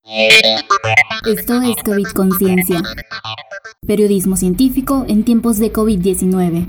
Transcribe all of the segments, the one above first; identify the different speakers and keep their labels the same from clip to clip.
Speaker 1: Esto es COVID Conciencia, periodismo científico en tiempos de COVID-19.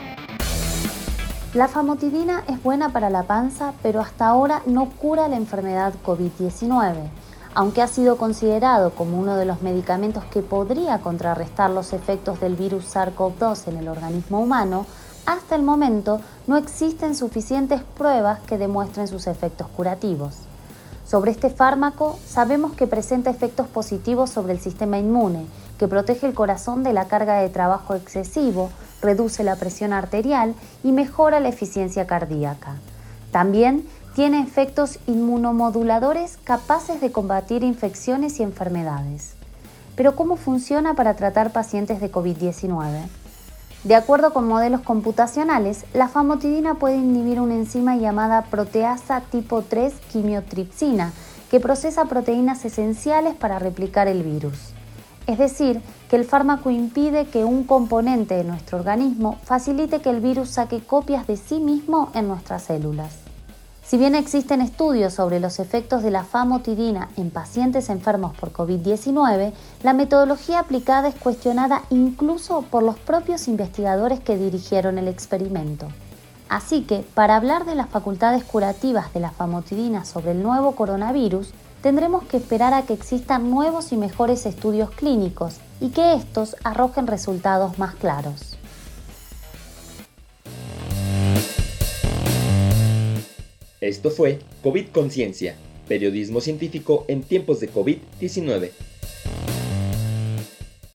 Speaker 2: La famotidina es buena para la panza, pero hasta ahora no cura la enfermedad COVID-19. Aunque ha sido considerado como uno de los medicamentos que podría contrarrestar los efectos del virus SARS-CoV-2 en el organismo humano, hasta el momento no existen suficientes pruebas que demuestren sus efectos curativos. Sobre este fármaco, sabemos que presenta efectos positivos sobre el sistema inmune, que protege el corazón de la carga de trabajo excesivo, reduce la presión arterial y mejora la eficiencia cardíaca. También tiene efectos inmunomoduladores capaces de combatir infecciones y enfermedades. Pero ¿cómo funciona para tratar pacientes de COVID-19? De acuerdo con modelos computacionales, la famotidina puede inhibir una enzima llamada proteasa tipo 3 quimiotripsina, que procesa proteínas esenciales para replicar el virus. Es decir, que el fármaco impide que un componente de nuestro organismo facilite que el virus saque copias de sí mismo en nuestras células. Si bien existen estudios sobre los efectos de la famotidina en pacientes enfermos por COVID-19, la metodología aplicada es cuestionada incluso por los propios investigadores que dirigieron el experimento. Así que, para hablar de las facultades curativas de la famotidina sobre el nuevo coronavirus, tendremos que esperar a que existan nuevos y mejores estudios clínicos y que estos arrojen resultados más claros.
Speaker 3: Esto fue COVID Conciencia, periodismo científico en tiempos de COVID-19.